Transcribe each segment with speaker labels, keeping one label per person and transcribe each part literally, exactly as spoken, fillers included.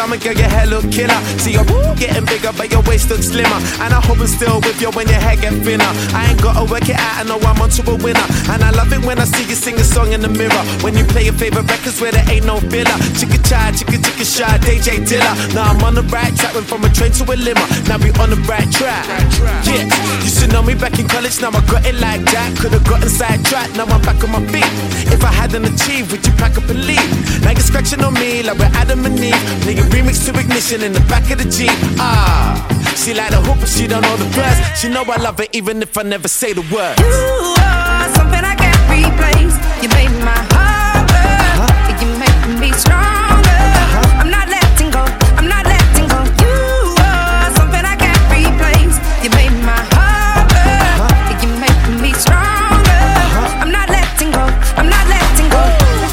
Speaker 1: stomach, girl, your hair look killer. See your woo getting bigger, but your waist looks slimmer. And I hope I'm still with you when your hair get thinner. I ain't gotta work it out, I know I'm onto a winner. And I love it when I see you sing a song in the mirror. When you play your favorite records where there ain't no filler. Chicka chai, chicka chicka shy, D J Dilla. Now I'm on the right track, went from a train to a limo. Now we on the right track. Yeah, used to know me back in college, now I got it like that. Could've gotten sidetracked, now I'm back on my feet. If I hadn't achieved, would you pack up and leave? Now you're scratching on me like we're Adam and Eve. Playing remix to Ignition in the back of the Jeep. Ah, she like the hoop, but she don't know the verse. She know I love her even if I never say the word.
Speaker 2: You are something I can't replace. You made my heart burn. Uh-huh. You make me stronger. Uh-huh. I'm not letting go. I'm not letting go. You are something I can't replace. You made my heart burn. Uh-huh. You make me stronger. Uh-huh. I'm not letting go. I'm not letting go.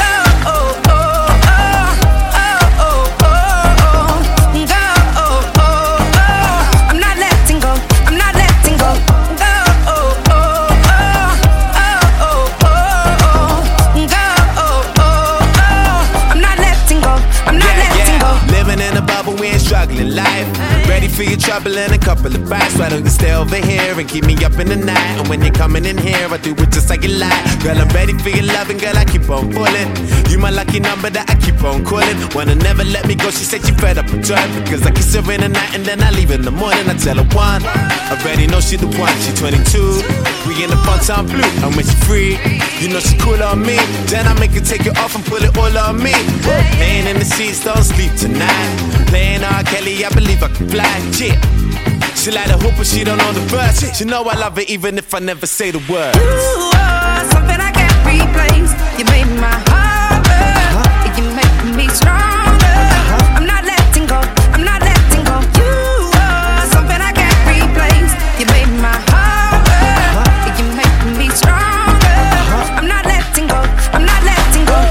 Speaker 1: Struggling life, ready for your trouble and a couple of bites. Why don't you stay over here and keep me up in the night? And when you're coming in here, I do it just like you like. Girl, I'm ready for your loving, girl, I keep on pulling. You my lucky number that I keep on calling. Wanna never let me go, she said she fed up with joy. Because I kiss her in the night and then I leave in the morning. I tell her one, I already know she the one. She twenty-two, we in the fun time blue. And when she free, you know she cool on me. Then I make her take it off and pull it all on me. Laying in the sheets, don't sleep tonight. Playing R. Kelly, I believe I can fly. Yeah. She like the hoop, but she don't know the verse. She know I love her even if I never say the word.
Speaker 2: You are something I can't replace. You made my heart burn. Uh-huh. You make me stronger. Uh-huh. I'm not letting go. I'm not letting go. You are something I can't replace. You made my heart burn. Uh-huh. You make me stronger. Uh-huh. I'm not letting go. I'm not letting go.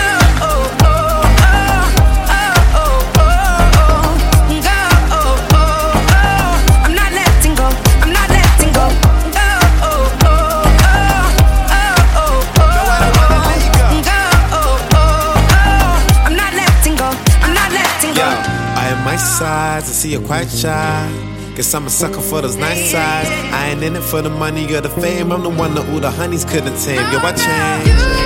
Speaker 1: Sides, I see you're quite shy. Guess I'm a sucker for those nice sides. I ain't in it for the money or the fame. I'm the one that all the honeys couldn't tame. Yo, I changed.